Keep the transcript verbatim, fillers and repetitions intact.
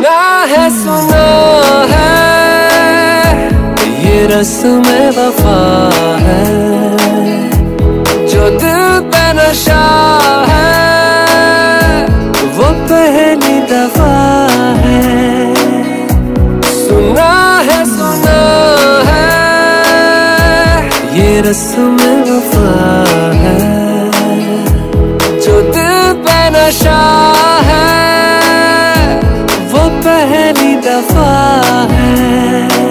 सुना है सुना है ये रस्म वफा है, जो दिल पे नशा है वो पहली दफा है। सुना है सुना है ये रस्म वफा है, जो दिल पे नशा है वो पहली दफा है।